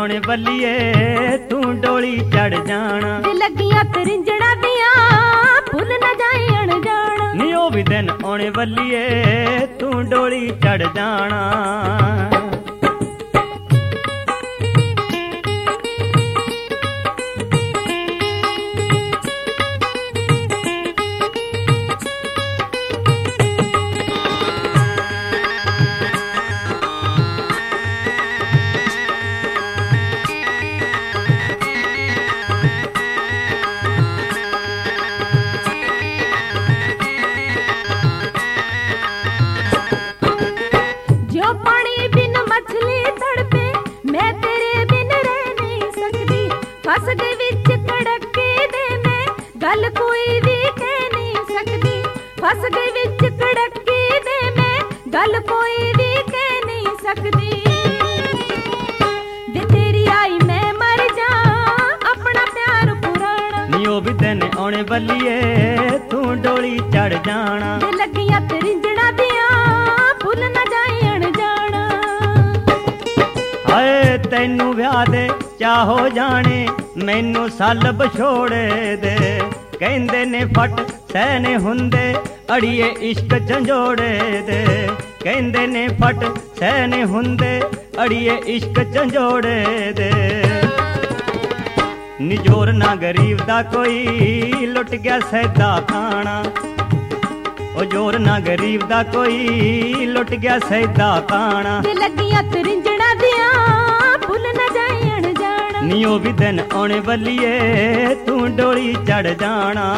आने बल्लिए तू डोली चढ़ जाना। लगिया तरिंजड़ा दिया भुल न जाए अनजाना। नी ओ भी दिन आने बल्लिए तू डोली चढ़ जाना। फस गई विच कड़के दे मैं गल कोई भी कह नहीं सकदी। फस गई विच कड़के दे मैं गल कोई भी कह नहीं सकदी। वे तेरी आई मैं मर जा अपना प्यार पुराना। नी ओ भी दिन आने बल्लिए तू डोली चढ़ जाना। वे लगिया तरिंजड़ा दिया भुल न जाए अनजाना। हाय तैनू ब्याह दे चाहो जाने मैनू साल बछोड़े दे। कहंदे ने फट सहने हुंदे अड़िए इश्क झंझोड़े दे। कहंदे ने फट सहने हुंदे अड़िए इश्क झंझोड़े दे। निजोर ना गरीब दा कोई लुट गया सैदा खाना। ओ जोर ना गरीब दा कोई लुट गया सैदा खाना। लगिया तरिंजड़ा दिया भुल न जाए अनजाना। नी ओ भी दिन आने बल्लिए तू डोली चढ़ जाना।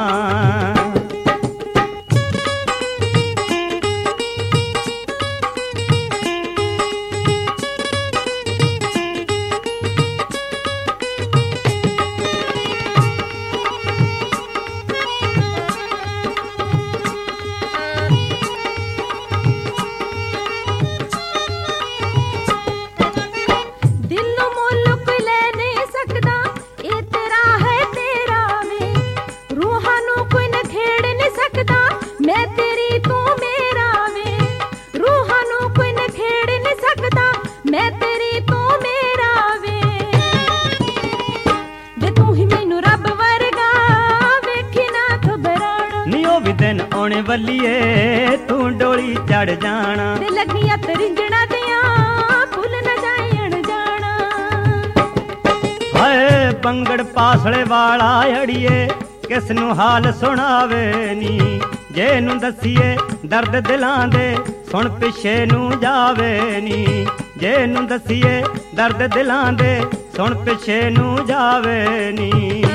दिन आने बल्लिए तू डोली चढ़ जाना। लगिया तरिंजड़ा दिया भुल न जाए अनजाना। हाय पंगड़ पासले वाला अड़िए किस नू हाल सुनावे नी। जे नू दसीए दर्द दिलां दे सुन पिछे नू जावे नी। जे नू दसीए दर्द दिलां दे सुन पिछे नू जावे नी।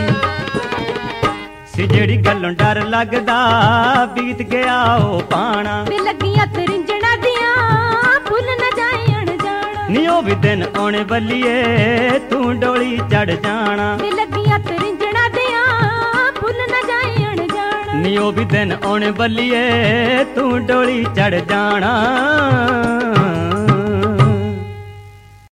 सी जेड़ी गल्लों डर लगदा बीत गया ओ पाना। वे लगिया तरिंजड़ा दिया भुल न जाए अनजाना। नी ओ भी दिन आने बल्लिए तू डोली चढ़ जाना। वे लगिया तरिंजड़ा दिया भुल न जाए अनजाना। नी ओ भी दिन आने बल्लिए तू डोली चढ़ जाना।